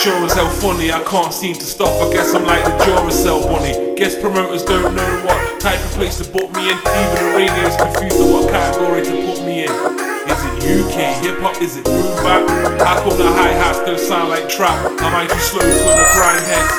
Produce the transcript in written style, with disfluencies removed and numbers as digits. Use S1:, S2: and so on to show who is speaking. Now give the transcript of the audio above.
S1: sure as hell funny, I can't seem to stop. I guess I'm like the Duracell bunny. Guess promoters don't know what type of place to book me in. Even the radio's confused on what category to put me in. Is it UK hip-hop? Is it boom bap? How come the hi-hats don't sound like trap? Am I too slow for the grind head